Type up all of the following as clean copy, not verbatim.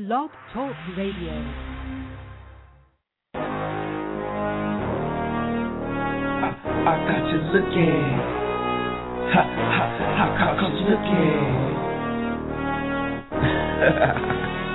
Blog Talk Radio. I got you looking. How come you looking?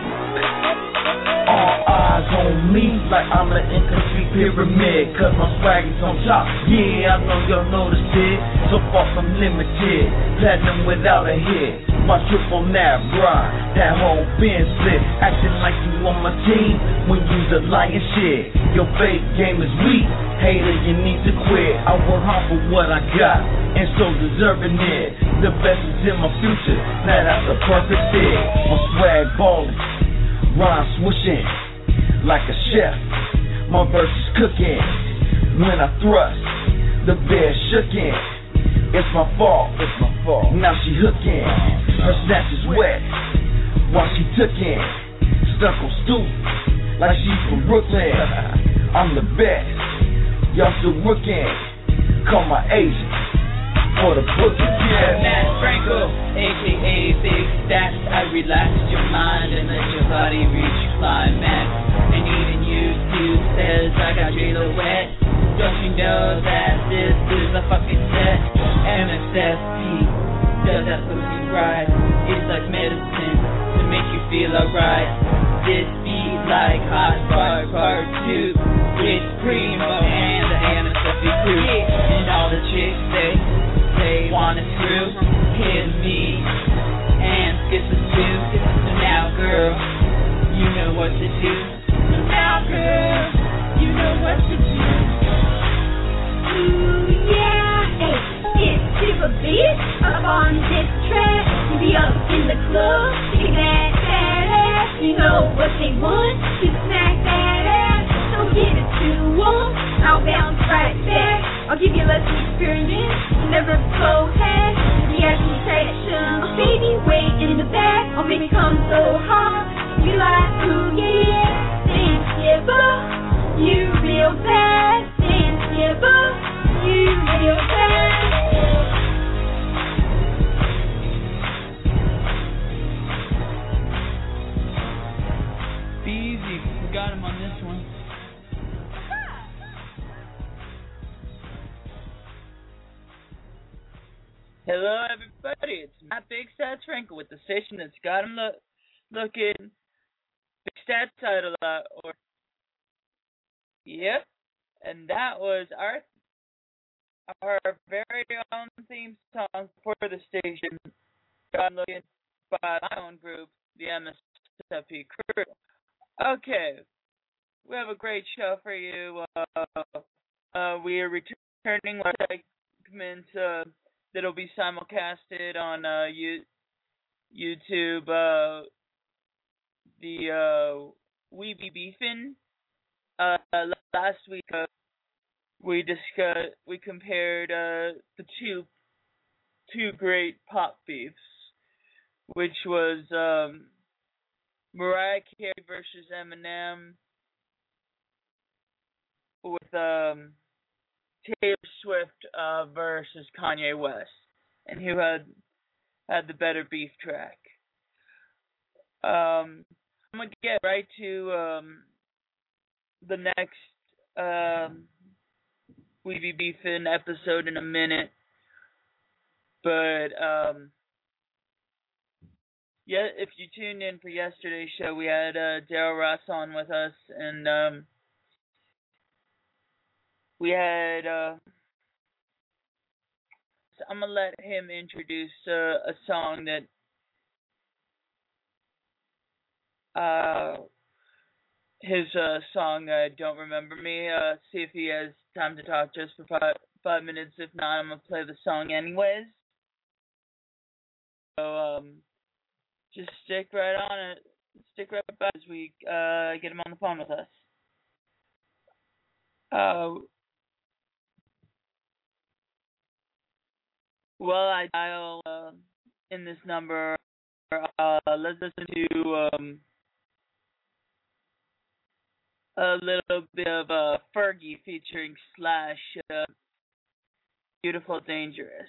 All eyes on me like I'm an incomplete pyramid, cause my swag is on top. Yeah, I know y'all noticed it. So far from limited, platinum without a hit. My triple nap ride, that whole bin split. Acting like you on my team when you's a lying shit. Your fake game is weak, hater, you need to quit. I work hard for what I got, and so deserving it. The best is in my future, now that's a perfect fit. My swag ballin', rhyme swooshing like a chef. My verse is cooking. When I thrust, the bed shookin'. It's my fault. Now she hooking. Her snatch is wet while she tookin'. Stuck on stoop like she's from Brooklyn. I'm the best. Y'all still rookin'. Call my agent for the booking. Yeah, Matt Franco, aka Big Stacks. I relax your mind and let your body reach climax. And even YouTube says I got J-Lo wet. Don't you know that this is a fucking set? MSFP does that pussy right. It's like medicine to make you feel alright. This beat like Hot Fire Part 2 with Primo and the MSFP crew. And all the chicks they wanna screw, hit me and skip the two. So now girl, you know what to do. So now girl, you know what to do. Ooh yeah, hey, it's super beat up on this track. You be up in the club, shaking that ass. You know what they want, you smack that ass. Don't give it to them, I'll bounce right back. I'll give you less experience, never go ahead. Reaction, baby, wait in the back. I'll make me come so hot. You like, ooh yeah, dance yeah, boo. You real bad, dance yeah, boo. You real bad. Be easy, we got him on this one. Hello, everybody. It's Matt Big Stats Frankel with the station that's got him looking. Big Stats title, yep. And that was our very own theme song for the station. Got him looking by my own group, the MSFP crew. Okay, we have a great show for you. We are returning our segment. That'll be simulcasted on YouTube. The We Be Beefin'. Last week we compared the two great pop beefs, which was Mariah Carey versus Eminem with Taylor Swift versus Kanye West, and who had the better beef track. I'm gonna get right to the next We Be Beefin' episode in a minute, but yeah, if you tuned in for yesterday's show, we had Daryl Ross on with us, and we had, so I'm going to let him introduce a song that, his song, Don't Remember Me. See if he has time to talk just for five minutes. If not, I'm going to play the song anyways. So, just stick right on it. Stick right by as we get him on the phone with us. Well, I dial in this number. Let's listen to a little bit of Fergie featuring Slash, Beautiful Dangerous.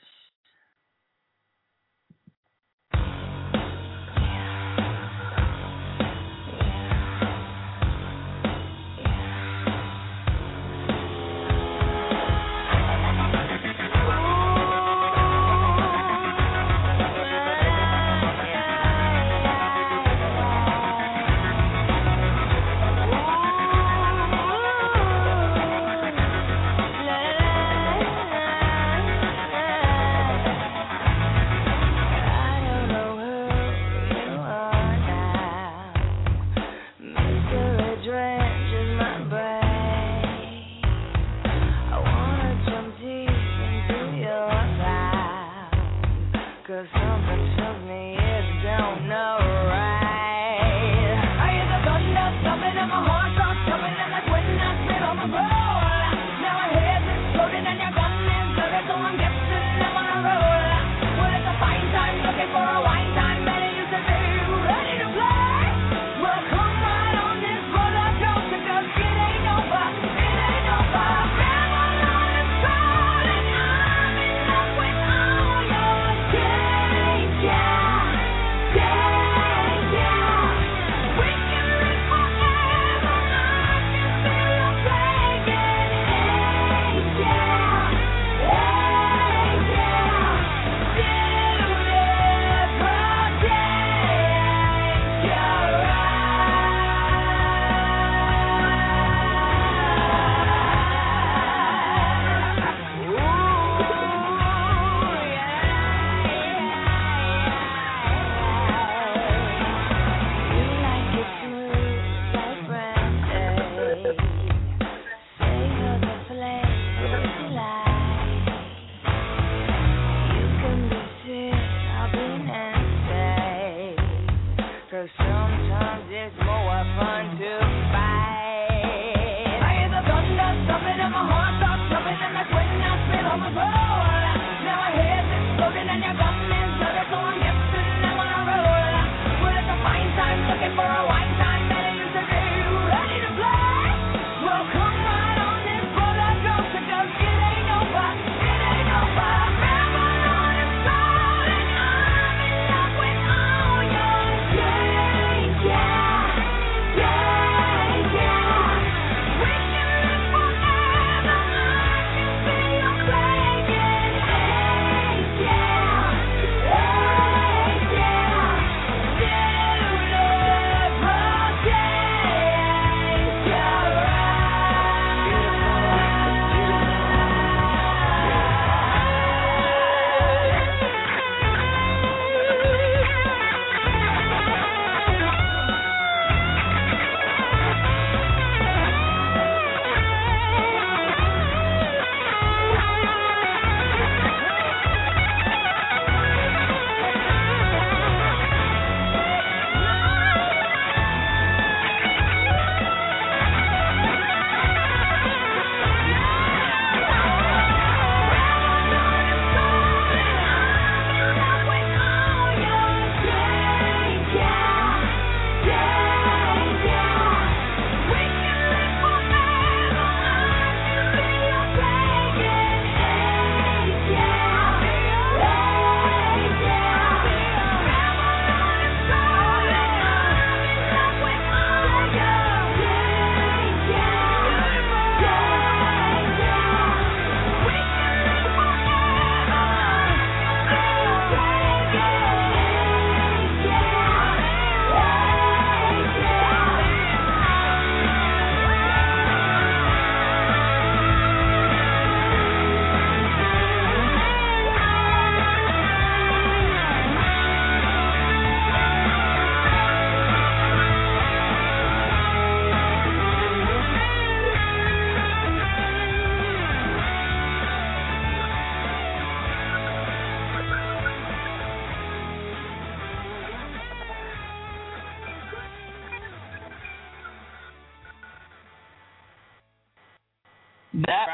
That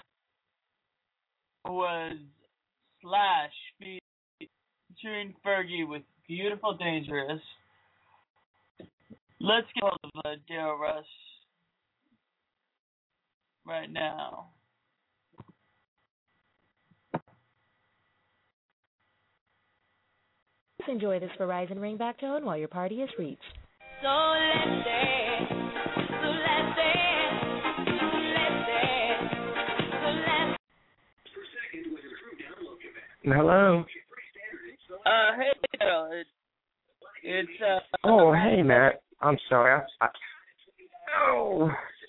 was Slash featuring Fergie with Beautiful Dangerous. Let's get hold of Daryl Rush right now. Enjoy this Verizon ringback tone while your party is reached. So let's dance, so let's dance, let's dance, so let's. Hello. Hey, Daryl. It's Oh, hey, Matt. I'm sorry. Oh.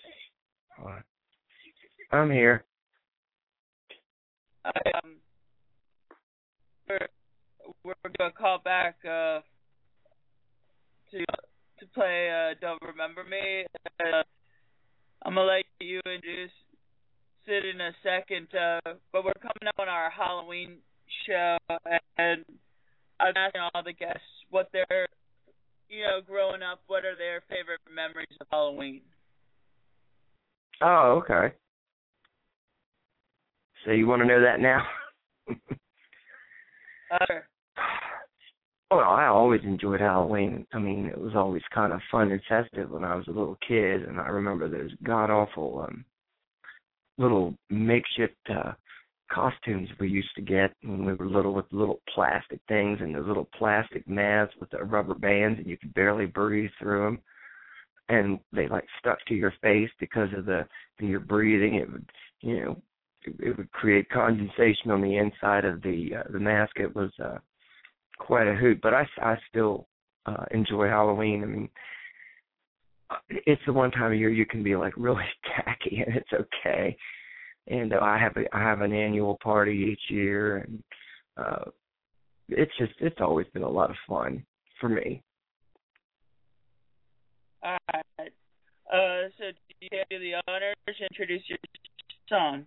I'm here. We're gonna call back to play Don't Remember Me. I'm gonna let you introduce it in a second, but we're coming up on our Halloween show, and I'm asking all the guests what they're, growing up, what are their favorite memories of Halloween? Oh, okay. So you want to know that now? Sure. Well, I always enjoyed Halloween. I mean, it was always kind of fun and festive when I was a little kid, and I remember those god-awful little makeshift costumes we used to get when we were little, with little plastic things and those little plastic masks with the rubber bands, and you could barely breathe through them, and they stuck to your face because of your breathing. It would, it would create condensation on the inside of the mask. It was quite a hoot, but I still enjoy Halloween. I mean, it's the one time of year you can be really tacky, and it's okay. And I have an annual party each year, and it's always been a lot of fun for me. All right. So do you do the honors to introduce your song?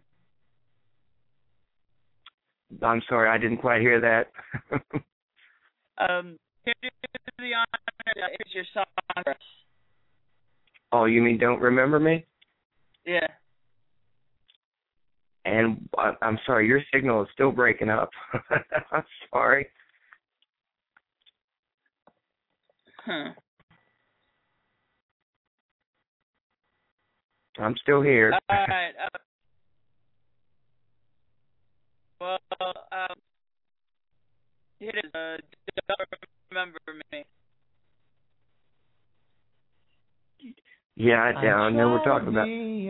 I'm sorry, I didn't quite hear that. Do the honors. Here's your song. Oh, you mean Don't Remember Me? Yeah. And I'm sorry, your signal is still breaking up. I'm sorry. Huh. I'm still here. All right. Well, it is. Don't Remember Me. Yeah, I know we're talking about.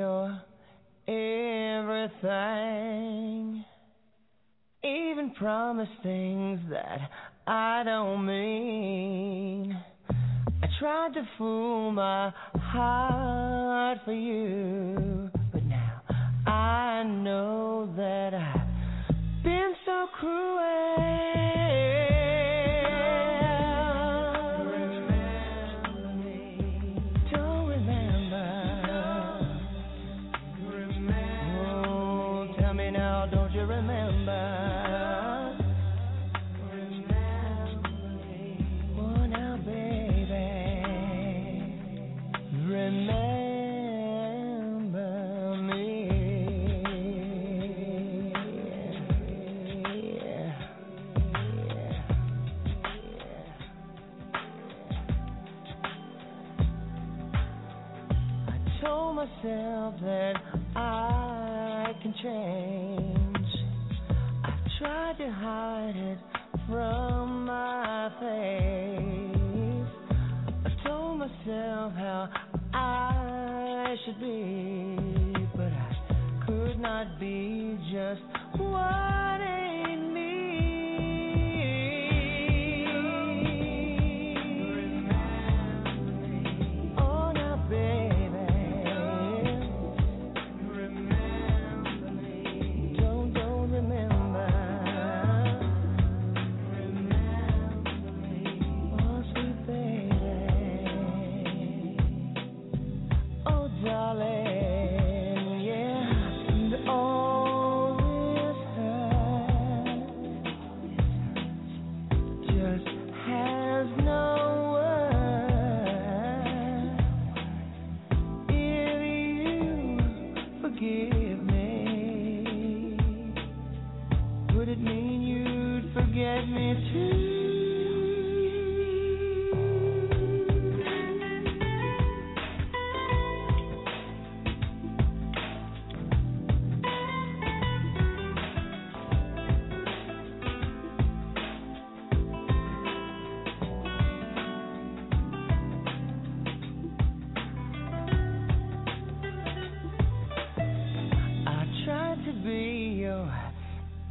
Everything, even promise things that I don't mean. I tried to fool my heart for you, but now I know that I've been so cruel. Myself that I can change. I've tried to hide it from my face. I told myself how I should be, but I could not be just what ain't me. Oh, now, baby. Darling, yeah, and all this hurt.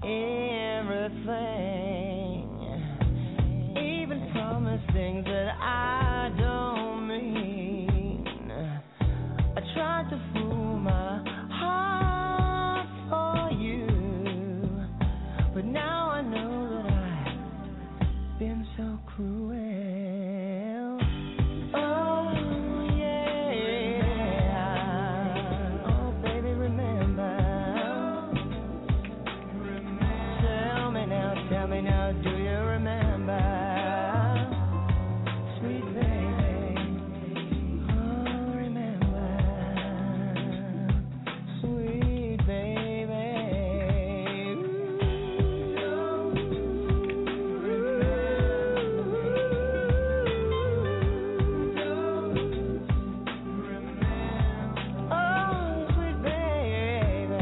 everything, even promise things that I don't mean. I tried to fool my heart for you, but now I know that I've been so cruel. Oh yeah, oh baby, remember. Tell me now, do you remember? Sweet baby, oh remember. Sweet baby, oh sweet baby.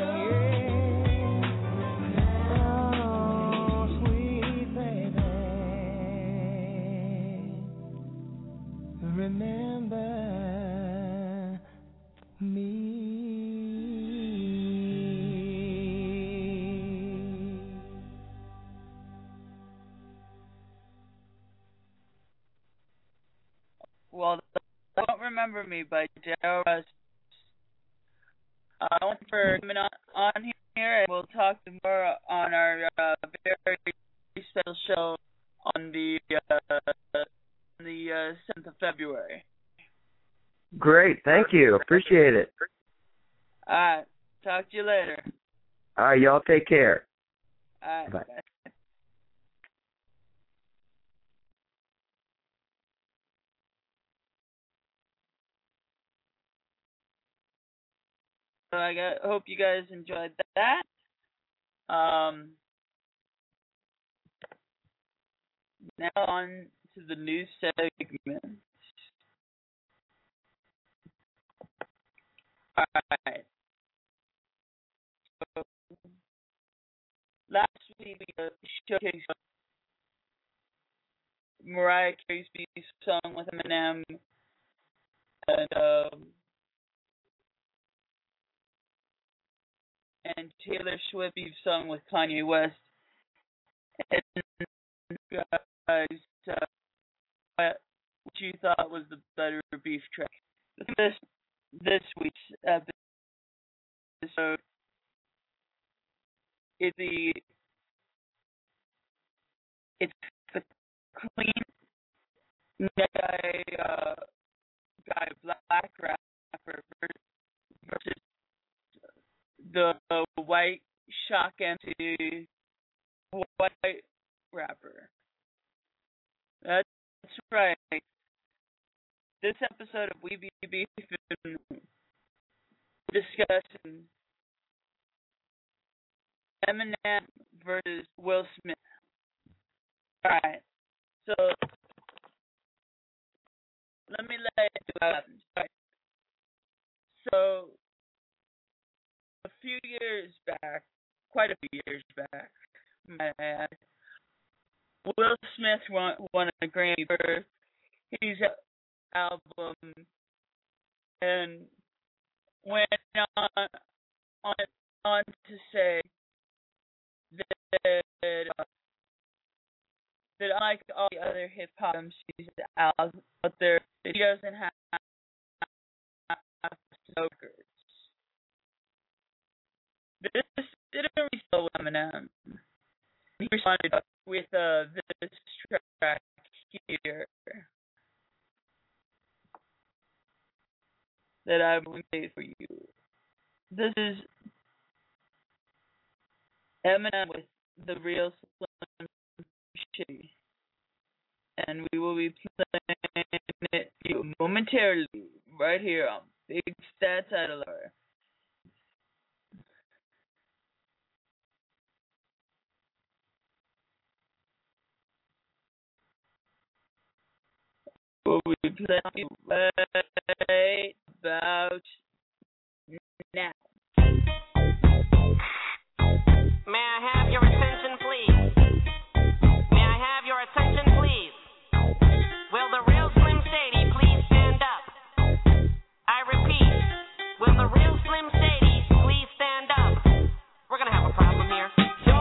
Remember me. Well, Don't Remember Me by Daryl Russ. Thank you for coming on here, and we'll talk more on our very special show on the 7th of February. Great, thank you. Appreciate it. All right, talk to you later. All right, y'all take care. All right, Bye. So hope you guys enjoyed that. Now on to the new segment. All right. So, last week we showcased Mariah Carey's song with Eminem, and Taylor Swift's song with Kanye West. And guys, what you thought was the better beef track? This week's episode is it's the clean guy black rapper versus the white shock MC white rapper. That's right. This episode of We Be Beefin' discussing Eminem versus Will Smith. Alright, so let me lay it out. So a few years back, quite a few years back, my bad, Will Smith won a Grammy for his album and went on to say that unlike all the other hip hop MCs out there, he doesn't have smokers. This didn't really sell with Eminem. He responded with this track here that I will play for you. This is Eminem with The Real Slim Shady, and we will be playing it for you momentarily right here on Big Stats Idler. We'll be playing right about now. May I have your attention, please? May I have your attention, please? Will the real Slim Shady please stand up? I repeat, will the real Slim Shady please stand up? We're gonna have a problem here.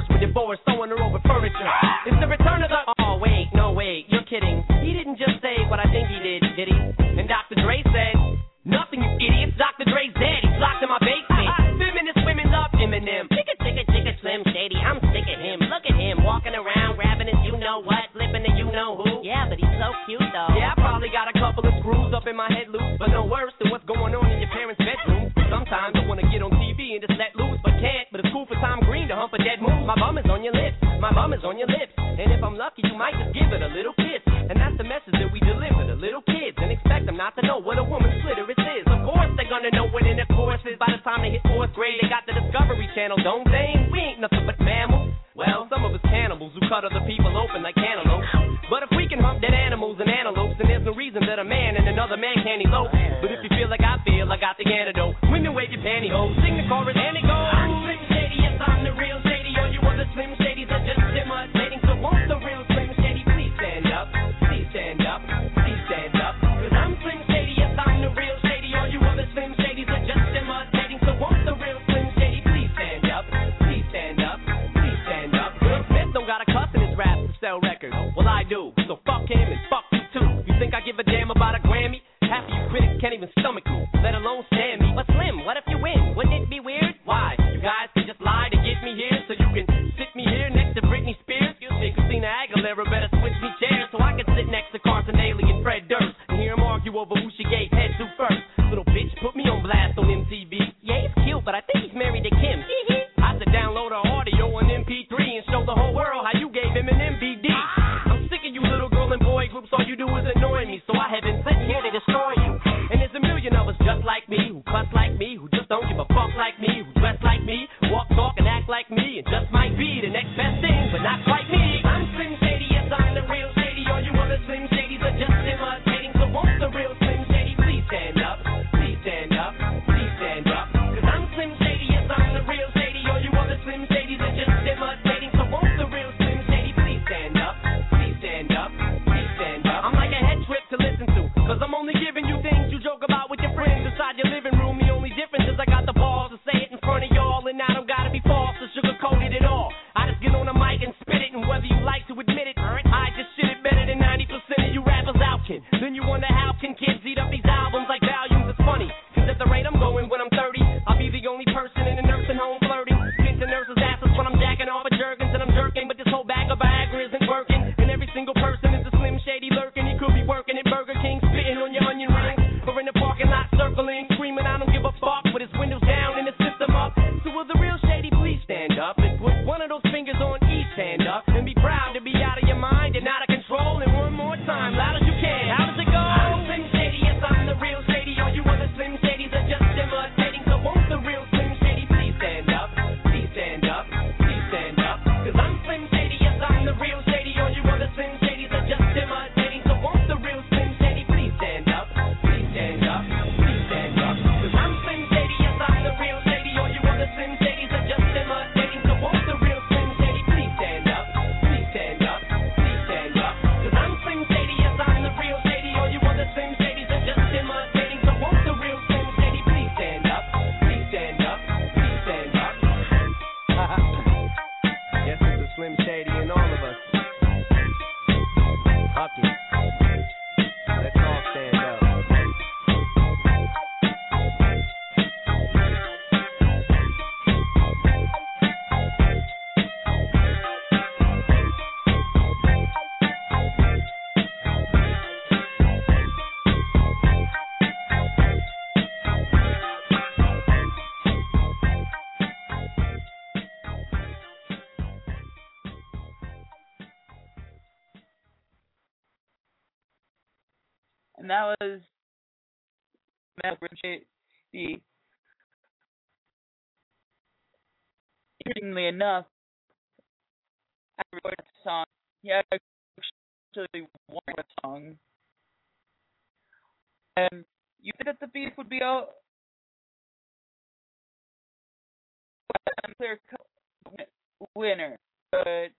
when you're bored, sewing her over furniture. It's the return of the... Oh, wait, no, wait, you're kidding. He didn't just say what I think he did he? And Dr. Dre said, nothing, you idiots. Dr. Dre's dead. He's locked in my basement. Feminist women love Eminem. Chicka, Slim Shady. I'm sick of him. Look at him walking around, grabbing his you-know-what, flipping the you-know-who. Yeah, but he's so cute, though. Yeah, I probably got a couple of screws up in my head loose, but no worse than what's going on in your parents' bedroom. Sometimes I want to get on TV and just let loose, but can't. But it's cool for Tom Green to hump a dead moose. My bum is on your lips. My bum is on your lips. And if I'm lucky, you might just give it a little kiss. And that's the message that we deliver to little kids and expect them not to know what a woman's clitoris is. Of course they're gonna know what intercourse is by the time they hit 4th grade. They got the Discovery Channel, don't they? We ain't nothing but mammals. Well, some of us cannibals who cut other people open like cantaloupes. But if we can hump dead animals and antelopes, then there's no reason that a man and another man can't elope. But if you feel like I feel, I got the antidote. Women wave your pantyhose, sing the chorus and it goes. I'm Slim Shady, yes I'm the real Shady. All you other Slim Shadys are just imitating. So won't the real Slim Shady please stand up? Please stand up, please stand up. Cause I'm Slim Shady, yes I'm the real Shady. All you other Slim Shadys are just imitating. So won't the real Slim Shady please stand up? Please stand up, please stand up. Will Smith don't got a cuss in his rap to sell records. Well I do, so fuck him and fuck you too. You think I give a damn about a Grammy? Half of you critics can't even stomach me, let alone stand me. But Slim, what if you win? Wouldn't it be weird? Why? You guys can just lie to get me here, so you can sit me here next to Britney Spears. Excuse me, Christina Aguilera better switch me chairs so I can sit next to Carson Daly and Fred Durst and hear them argue over who she gave head to first. Little bitch put me on blast on MTV. Yeah, he's cute, but I think he's married to Kim. I should download her audio on MP3 and show the whole world how you gave him an MVD. I'm sick of you little girl and boy groups, all you do is annoy me, so I have been sitting here to destroy you. And there's a million of us just like me, who cuss like me, who just don't give a fuck like me, who dress like me, walk, talk, and act like me, and just might be the next best thing, but not quite me. I'm Slim Shady, yes I'm the real Shady. All you other Slim Shadys are just imitating, so won't the real Slim Shady please stand up? Please stand up, please stand up. Cause I'm Slim Shady, yes I'm the real Shady. All you other Slim Shadys are just imitating, so won't the real Slim Shady please stand up? Please stand up, please stand up. I'm like a head trip to listen to, cause I'm only giving you things you joke about with your friends inside your living room. The only difference is I got the balls to say it in front of y'all, and I don't gotta be false or sugar-coated at all. I just get on the mic and spit it, and whether you like to admit it, I just shit it better than 90% of you rappers out, kid. Then you wonder how can kids eat up these albums like volumes? It's funny, cause at the rate I'm going when I'm 30, I'll be the only person in a nursing home flirting. Pinching nurses' asses when I'm jacking off of Jergens and I'm jerking, but this whole bag of Viagra isn't working. And every single person is a Slim Shady lurking. He could be working at Burger King, spitting on your onion rings, or in the parking lot circling, screaming I don't give a fuck, with his windows down and his system up. So will the real Shady please stand up and put one of those fingers on each hand up and be proud to be out of your mind and out of control? And one more time, loud as you can. How does it go? I'm Slim Shady, yes I'm the real Shady. All you other Slim Shadys are just imitating, so won't the real Slim Shady please stand up? Please stand up, please stand up. Cause I'm Slim Shady, yes I'm the real Shady. All you other Slim Shadys are just imitating, so won't the real Slim Shady please stand up? Please stand up, please stand up. Cause I'm Slim Shady, yes I'm the real Shady. All you other Slim Shadys are just imitating, so won't the real Slim Shady please stand up? Please stand up, please stand up. Cause I'm Slim Shady, yes I'm the real Shady. All you other Slim Shadys are just imitating, so won't the real Slim Shady please stand up? Please stand up, please stand up. Guess it's a Slim Shady in all of us. Fuck it. Let's all stand up. And that was Metal Shady. Interestingly enough, I recorded a song. Yeah, actually one song. You said that the beef would be a clear winner, but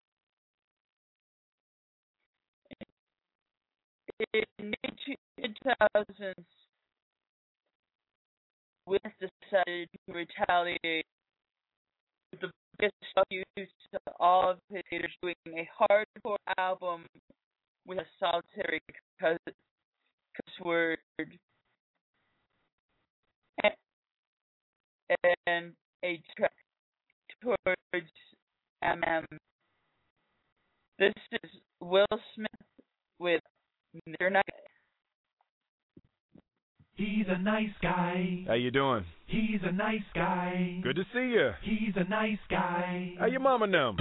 in mid-2000s, Wiz decided to retaliate the biggest fuck you to all of his haters, doing a hardcore album with a solitary cuss word and a track towards MM. This is Will Smith with Mr. Night. He's a nice guy. How you doing? He's a nice guy. Good to see you. He's a nice guy. How your mama know?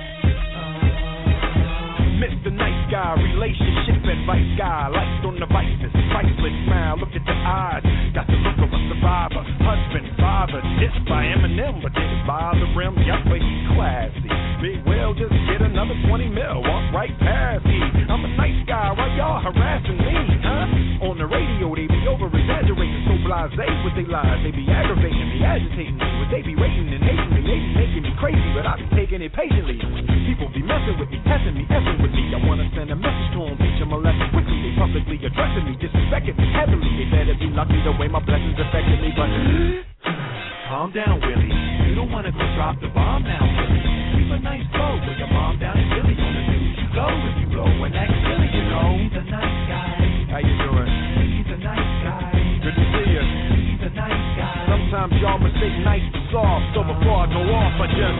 Mr. Nice Guy, relationship advice guy, lights on the vices, priceless smile, look at the eyes, got the look of a survivor, husband, father, dissed by Eminem, but didn't bother him, yup, but he's classy, big well, just get another 20 mil, walk right past me, I'm a nice guy, why y'all harassing me, huh? On the radio, they be over-exaggerating, so blasé with they lies, they be aggravating me, agitating me, what they be rating and hating me, they be making me crazy, but I be taking it patiently, people be messing with me, testing me, effing with me, I wanna send a message to them, teach them a lesson quickly, they publicly addressing me, disrespecting me heavily, they better be lucky the way my blessings affected me, but calm down, Willie, you don't wanna go drop the bomb now, Willie, keep a nice flow, with your mom down in Philly, on the news you go, if you blow, and act silly, you know, he's a nice guy. How you doing? He's a nice guy. Good to see you. He's a nice guy. Sometimes y'all mistake nice for soft, so before I go off, I just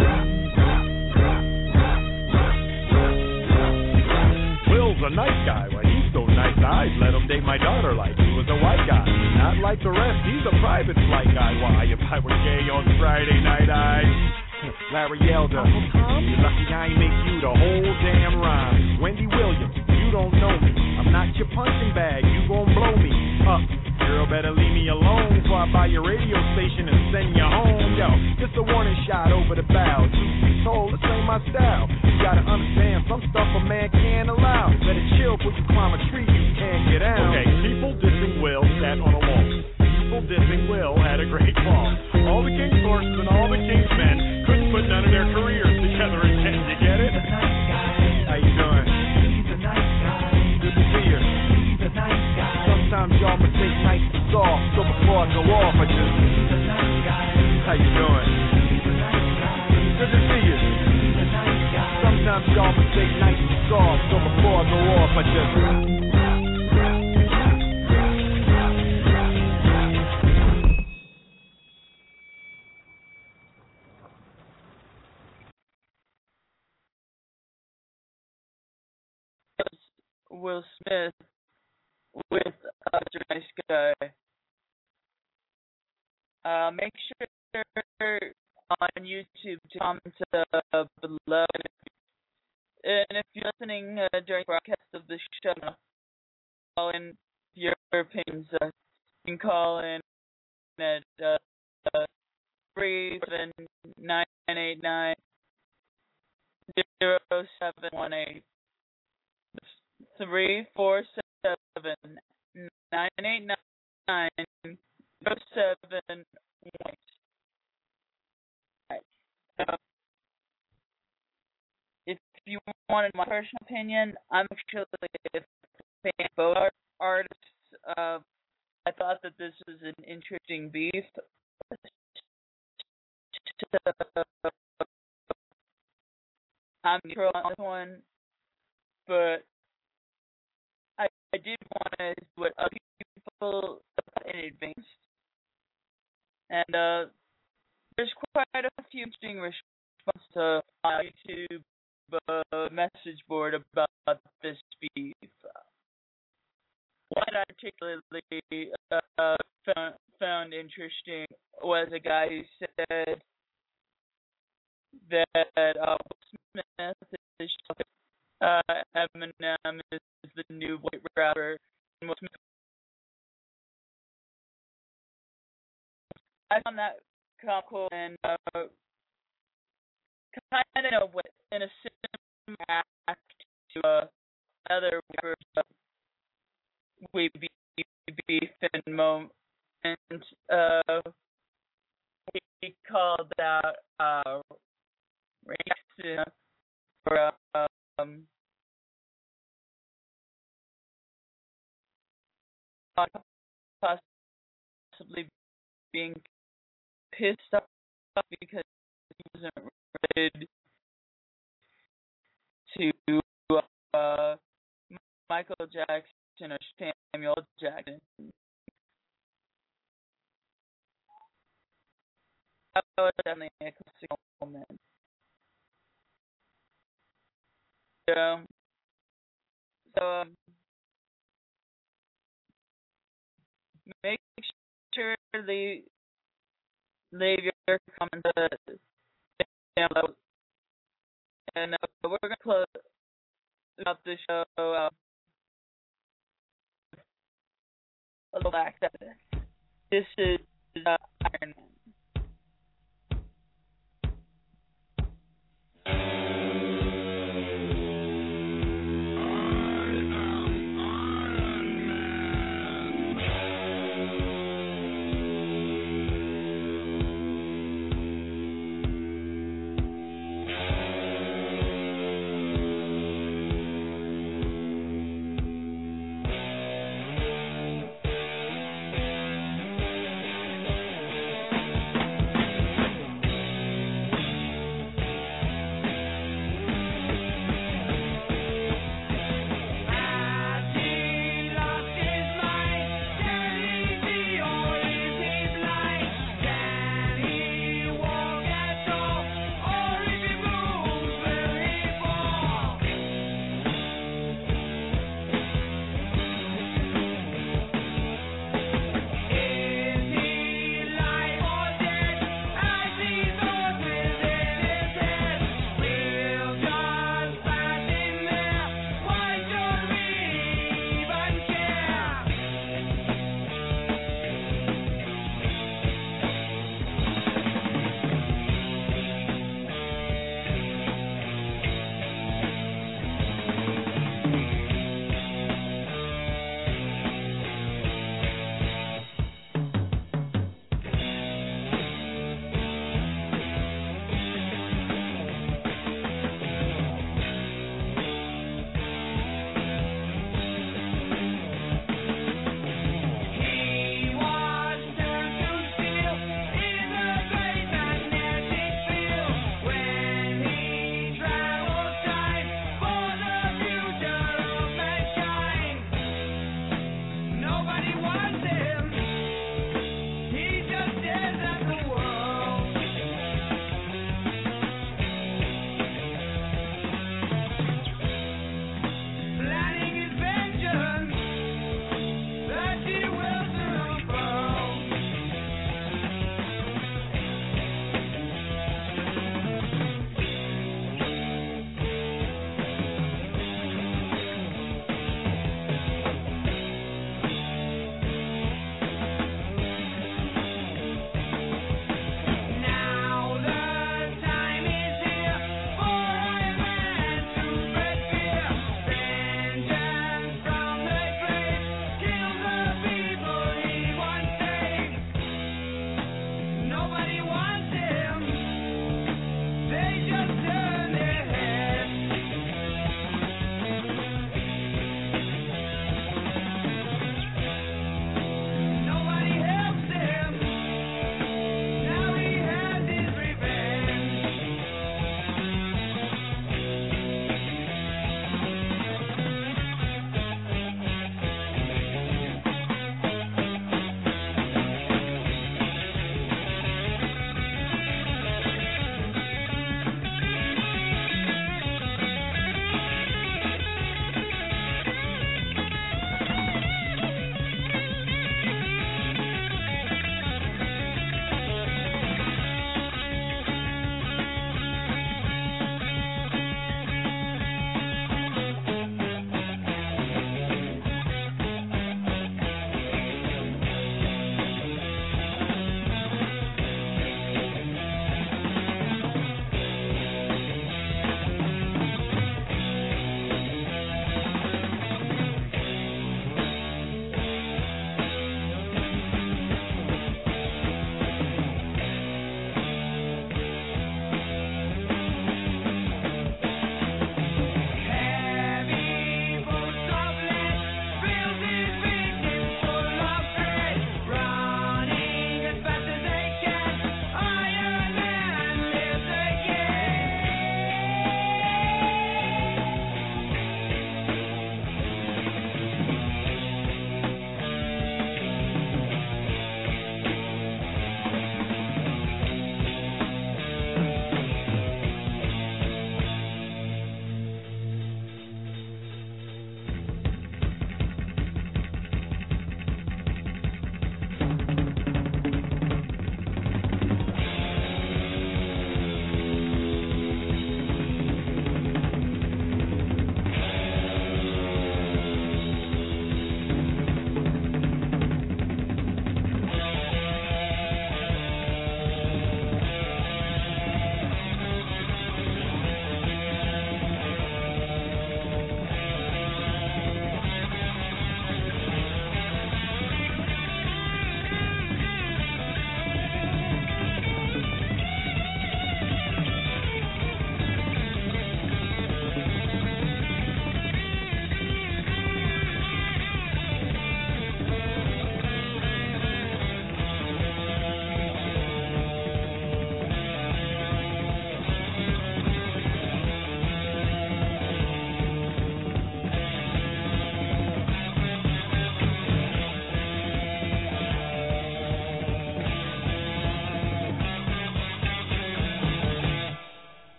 Will's a nice guy. Well, he's so nice, I'd let him date my daughter like he was a white guy. Not like the rest, he's a private flight guy. Why, if I were gay on Friday night, Larry Elder, you're lucky I ain't make you the whole damn rhyme. Wendy Williams, you don't know me. I'm not your punching bag, you gon' blow me up. Girl, better leave me alone before I buy your radio station and send you home. Yo, just a warning shot over the bow. Truth be told, this ain't my style. You gotta understand, some stuff a man can't allow. Better chill before you climb a tree you can't get out. Okay, people dissing Will sat on a wall. People dissing Will had a great fall. All the King's horses and all the King's men couldn't put none of their careers together again. You get it? He's a nice guy. How you doing? He's a nice guy. Good to see you. He's a nice guy. Sometimes y'all mistake nice for soft, so before I go off, I just He's a nice guy. How you doing? He's a nice guy. Good to see you. He's a nice guy. Sometimes y'all mistake nice for soft, so before I go off, I just Will Smith with Mr. Nice Guy. Make sure on YouTube to comment below. And if you're listening during the broadcast of the show, call in your opinions. You can call in at 37989 0718. 347-989-0718. If you wanted my personal opinion, I'm actually a fan of both artists. I thought that this was an interesting beef. I'm neutral on this one, but I did want to do what other people in advance. And there's quite a few interesting responses to my YouTube message board about this beef. One I particularly found interesting was a guy who said that Will Smith is Eminem is the new white rapper. And Will Smith, I found that comical and kind of in a similar act to other rappers we beef in moment. He called out racism for possibly being pissed off because wasn't related to Michael Jackson or Samuel Jackson. That was definitely a classic moment. So make sure to leave your comments down below. And we're going to close out the show a little back at this. This is Iron Man.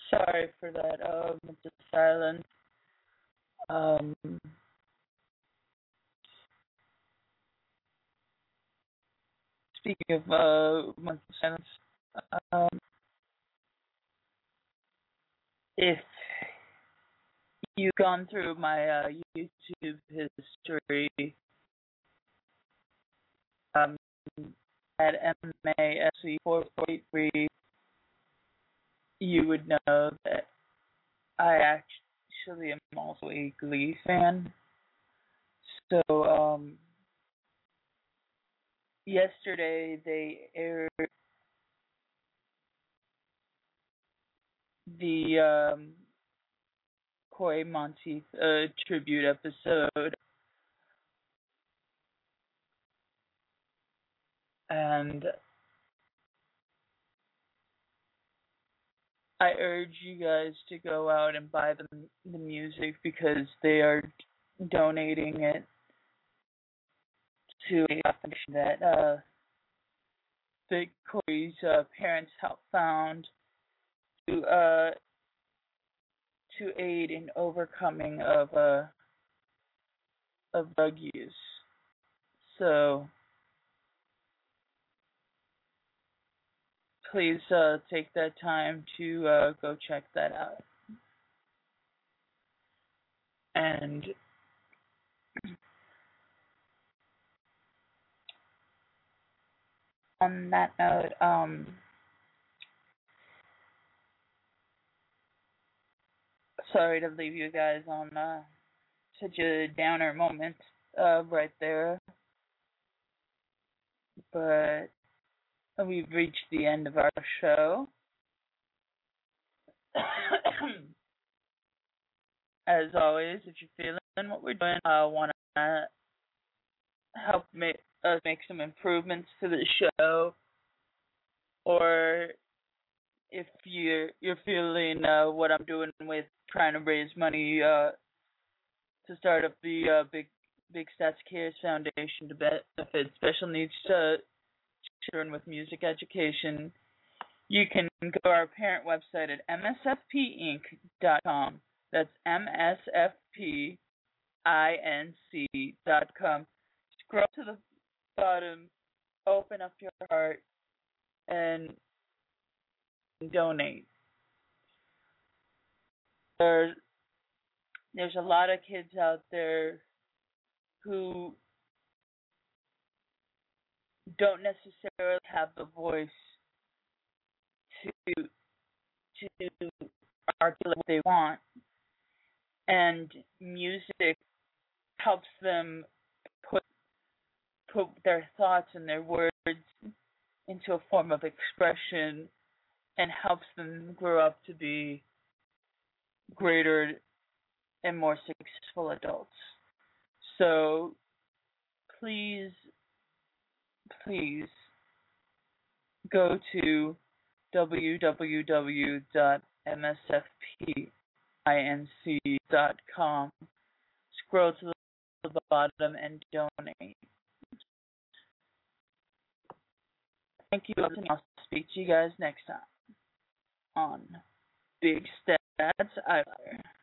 Sorry for that. The silence. Speaking of months of silence, if you've gone through my YouTube history at MASC443, you would know that I actually am also a Glee fan. So, yesterday they aired the Cory Monteith tribute episode, and I urge you guys to go out and buy the music because they are donating it to a foundation that Cory's parents helped found to aid in overcoming of drug use. So please take that time to go check that out. And on that note, sorry to leave you guys on such a downer moment right there, but we've reached the end of our show. As always, if you're feeling what we're doing, I want to help make some improvements to the show, or if you're feeling what I'm doing with trying to raise money to start up the Big Stats Cares Foundation to benefit special needs children with music education, you can go to our parent website at msfpinc.com. That's msfpinc.com. Scroll to the bottom, open up your heart, and donate. There's a lot of kids out there who don't necessarily have the voice to articulate what they want, and music helps them put their thoughts and their words into a form of expression and helps them grow up to be greater and more successful adults. So please go to www.msfpinc.com, scroll to the bottom, and donate. Thank you, and I'll speak to you guys next time on Big Stats Outlier.